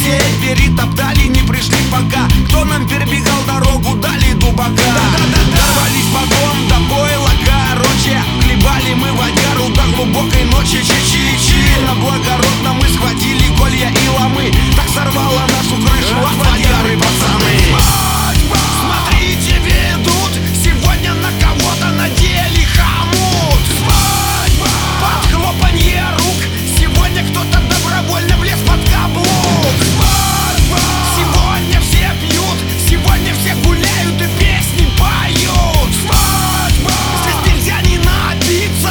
все перетоптали, не пришли пока. Кто нам перебегал дорогу, дали дубака. Дорвались потом до пойла, короче. Хлебали мы водяру до глубокой ночи. Чи-чи-чи, на благородно мы схватили колья и ломы. Так сорвало нашу крышу от водяры, пацаны. Смотрите, ведут, сегодня на кого-то надели хомут. Под хлопанье рук сегодня кто-то добровольно влез под каблук. Сегодня все пьют, сегодня все гуляют и песни поют. Здесь нельзя не напиться.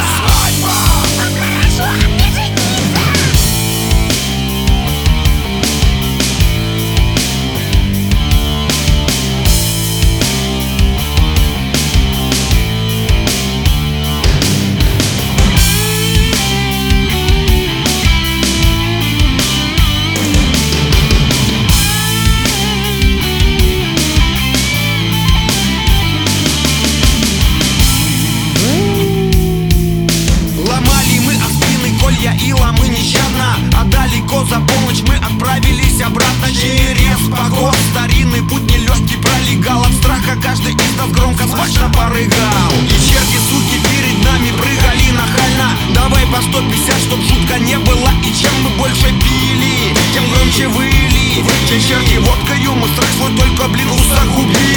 И ломы нещадно, а далеко за полночь мы отправились обратно. Через поход старинный путь нелегкий пролегал. От страха каждый из нас громко смачно порыгал. И черти, суки, перед нами прыгали нахально. Давай по 150, чтоб жутко не было. И чем мы больше пили, тем громче выли. Те черти водкою мы страх свой только, блин, усагубили.